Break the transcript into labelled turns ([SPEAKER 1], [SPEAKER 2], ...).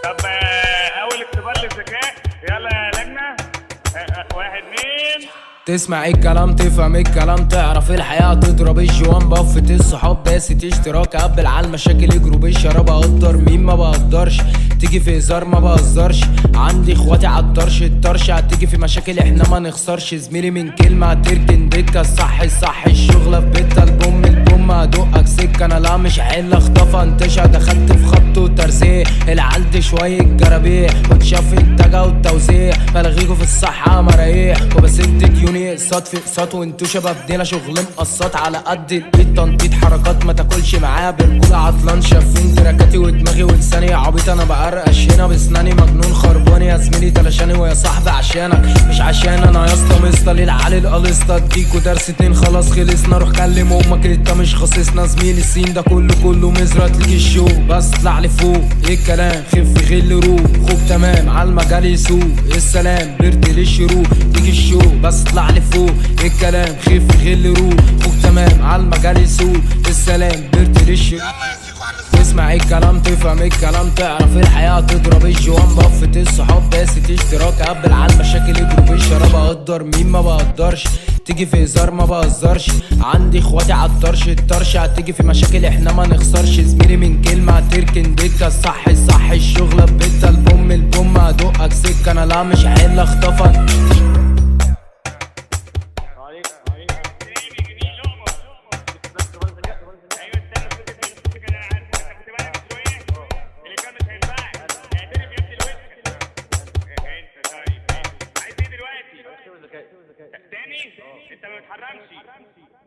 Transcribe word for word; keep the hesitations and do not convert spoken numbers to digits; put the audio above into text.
[SPEAKER 1] طب آه، اول اختبار للذكاء، يلا يا لجنه. آه، آه، واحد اتنين.
[SPEAKER 2] تسمع الكلام تفهم الكلام تعرف الحياة تضرب الجوان بفة الصحاب داست اشتراك قبل على المشاكل يجروا بالشراب اقدر مين ما بقدرش تيجي في هزار ما بهزرش عندي اخواتي عالطرش الطرش هتيجي في مشاكل احنا ما نخسرش زميلي من كلمة هتركن دكة الصح الصح الشغلة في بيتها البوم البوم هدقك سكة انا لا مش حل اخطفها انتشا دخلت في خط وترزيع العلت شوية جرابيع وتشاف انتاجها والتوزيع بلغيكوا في الصحة مرايح وبسد ديوني اقساط في اقساط وانتو شباب دينا شغل مقسط على قد الايد تنطيط حركات ما تاكلش معايا برجولة عطلان شافين تراكاتي ودماغي ولساني عبيط انا بقرقش هنا بسناني مجنون خربان يا زميلي تلاشاني ويا صاحبي عشانك مش عشان انا يا اسطى مسطى ليه العالي القليسطة اديكوا درس اتنين خلاص خلصنا روح كلم امك انت مش خاصصنا زميلي السين ده كله كله مزرات ليك الشو بس اطلع لفوق ايه الكلام خف غل روح خوب تمام عالمجال يسوق السلام برد للشروق ليك الشو بس اطلع لفوق ايه الكلام خف غل روح خوب تمام عالمجال يسوق السلام برد للشروق تسمع الكلام تفهم الكلام تعرف الحياة تضرب الجوان بفة الصحاب داست اشتراك قبل على المشاكل يجروا بالشراب اقدر مين ما بقدرش تيجي في هزار ما بهزرش عندي اخواتي عالطرش الطرش هتيجي في مشاكل احنا ما نخسرش زميلي من كلمة هتركن دكة الصح الصح الشغلة في بيتها البوم البوم هدقك سكة انا لا مش حل اخطفك
[SPEAKER 1] تاني انت ما بتحرمش.